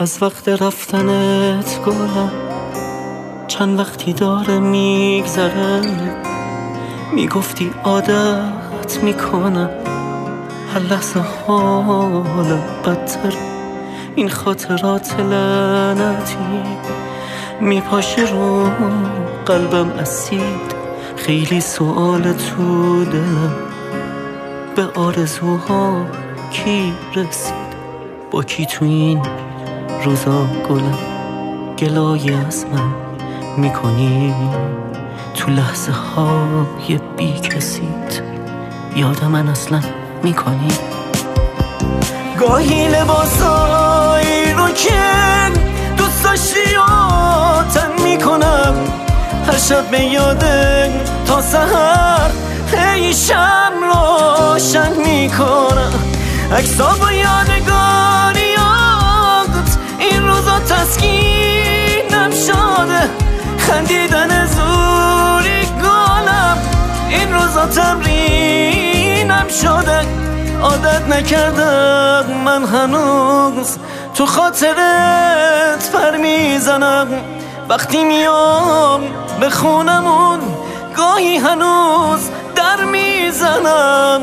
از وقت رفتنت گلم چند وقتی داره میگذره، میگفتی عادت میکنم هر لحظه حالم بدتر. این خاطرات لعنتی میپاشه رو قلبم اسید، خیلی سوال تو دلم به آرزوها کی رسید؟ با کی تو این روزا گلم گلای از من میکنی؟ تو لحظه های بی کسیت یاد من اصلا میکنی؟ گاهی لباسایی رو که دوست داشتی تن میکنم، هر شب به یاده تا سحر هی شم روشن میکنم. عکس‌ها با یادگاریات این روزا تسکینم شده، خندیدن زوری گلم این روزا تمرینم شده. عادت نکردم من هنوز تو خاطرت پر میزنم، وقتی میام به خونمون گاهی هنوز در میزنم.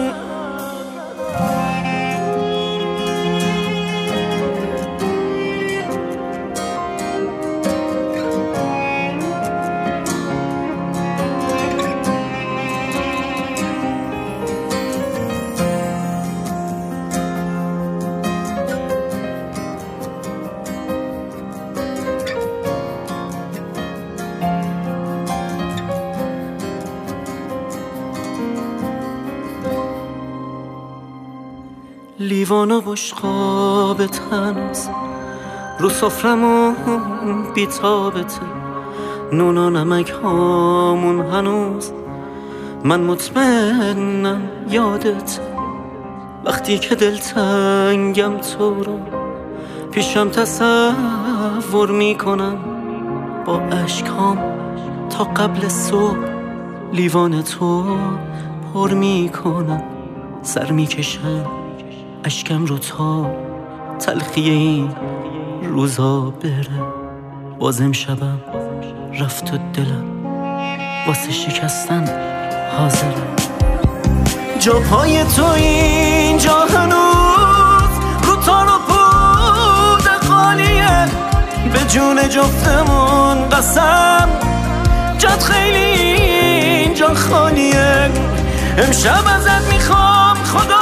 لیوان و بشقابت هنوز رو سفرمون بی‌تابته، نون و نمک هامون هنوز من مطمئنم یادت. وقتی که دلتنگم تو رو پیشم تصور میکنم، با اشکام تا قبل صبح لیوان تو پر میکنم. سر میکشم اشکم رو تا تلخی این روزا بره، بازم شبم رفت و دلم واسه شکستن حاضره. جا پای تو اینجا هنوز رو تار و پود خالیه، به جون جفتمون قسم جات خیلی اینجا خالیه. امشب ازت میخوام خدا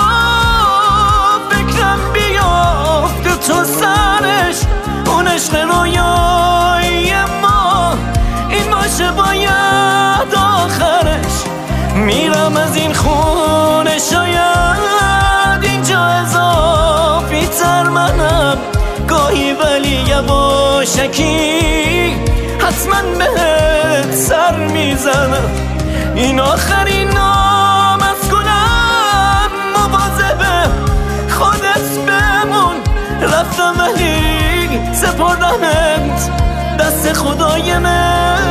فکرم بیافته تو سرش، اون عشق رویایی ما این باشه باید آخرش. میرم از این خونه شاید اینجا اضافی تر منم گاهی، ولی یواشکی حتما بهت سر میزنم. این آخرین نام از گلم، مواظب خودت بمون. رفتم ولی سپردمت دست خدای من.